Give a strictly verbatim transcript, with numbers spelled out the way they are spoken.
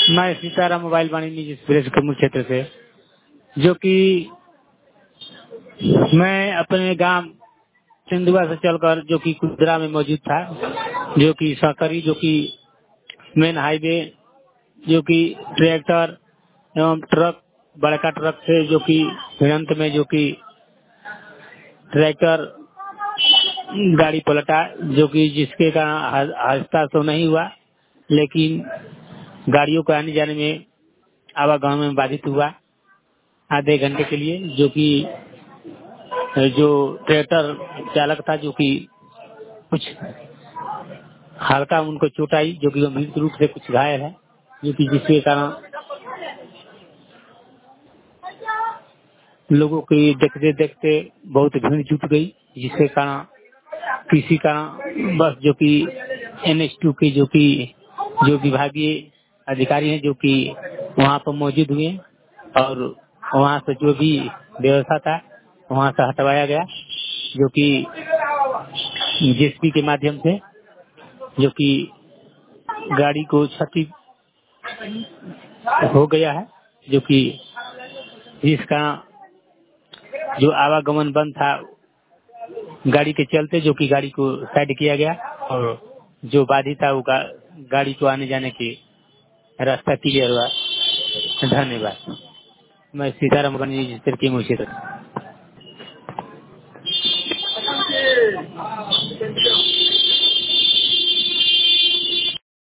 मैं सीताराम मोबाइल वाणिज्य एक्सप्रेस के मुख्य क्षेत्र से, जो कि मैं अपने गांव सिंधुआ से चलकर जो कि कुदरा में मौजूद था, जो कि सरकारी जो कि मेन हाईवे, जो कि ट्रैक्टर एवं ट्रक, बड़का ट्रक से जो कि भिड़ंत में जो कि ट्रैक्टर गाड़ी पलटा, जो कि जिसके कारण हादसा तो नहीं हुआ, लेकिन गाड़ियों को आने जाने में आवागमन में बाधित हुआ आधे घंटे के लिए। जो कि जो ट्रैक्टर चालक था, जो कि कुछ हल्का उनको चोट आई, जो कि गंभीर रूप से कुछ घायल है, जो कि जिसके कारण लोगों की देखते देखते बहुत भीड़ जुट गई, जिसके कारण किसी कारण बस जो कि एन एच टू के जो कि जो विभागीय अधिकारी हैं, जो कि वहाँ पर मौजूद हुए और वहाँ से जो भी व्यवस्था था वहाँ से हटवाया गया, जो कि जे सी बी के माध्यम से, जो कि गाड़ी को क्षति हो गया है, जो कि जिसका जो आवागमन बंद था गाड़ी के चलते, जो कि गाड़ी को साइड किया गया और जो बाधित था वो गा, गाड़ी को आने जाने की रास्ता क्लियर हुआ। धन्यवाद। मैं सीताराम मुखर्जी की मुझे